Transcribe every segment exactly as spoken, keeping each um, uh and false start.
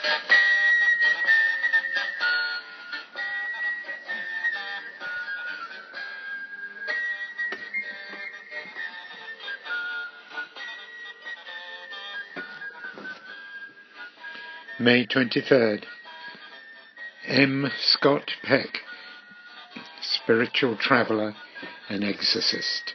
May twenty-third. M. Scott Peck, spiritual traveller and exorcist.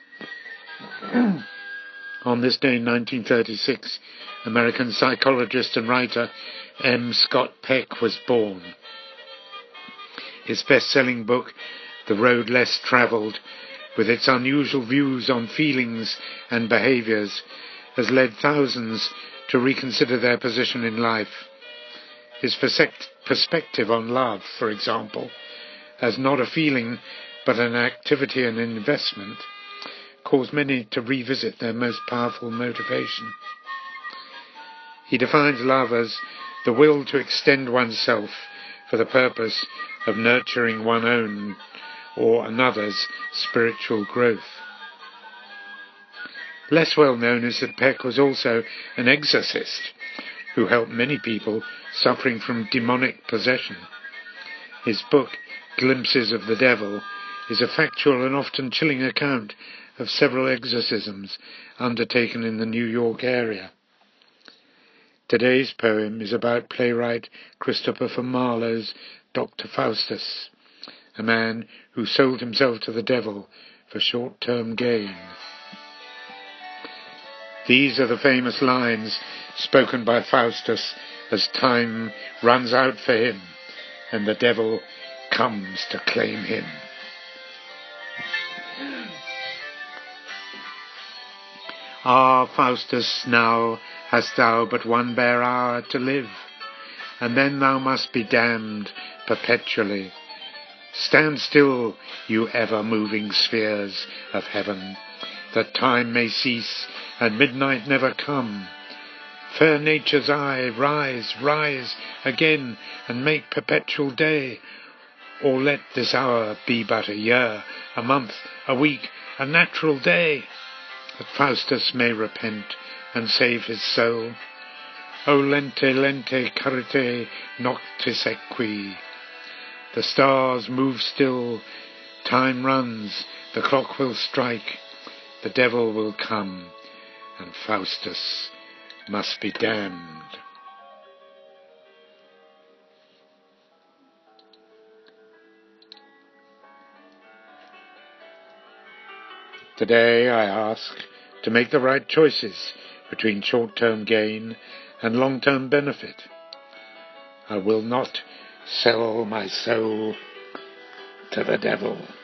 On this day in nineteen thirty-six, American psychologist and writer M. Scott Peck was born. His best-selling book, The Road Less Travelled, with its unusual views on feelings and behaviours, has led thousands to reconsider their position in life. His perspective on love, for example, as not a feeling but an activity and an investment, caused many to revisit their most powerful motivation. He defines love as the will to extend oneself for the purpose of nurturing one's own or another's spiritual growth. Less well known is that Peck was also an exorcist who helped many people suffering from demonic possession. His book, Glimpses of the Devil, is a factual and often chilling account of several exorcisms undertaken in the New York area. Today's poem is about playwright Christopher Marlowe's Doctor Faustus, a man who sold himself to the devil for short-term gain. These are the famous lines spoken by Faustus as time runs out for him and the devil comes to claim him. Ah, Faustus, now hast thou but one bare hour to live, and then thou must be damned perpetually. Stand still, you ever-moving spheres of heaven, that time may cease and midnight never come. Fair nature's eye, rise, rise again, and make perpetual day, or let this hour be but a year, a month, a week, a natural day, that Faustus may repent and save his soul. O lente, lente, carite noctis equi. The stars move still, time runs, the clock will strike, the devil will come, and Faustus must be damned. Today I ask to make the right choices between short-term gain and long-term benefit. I will not sell my soul to the devil.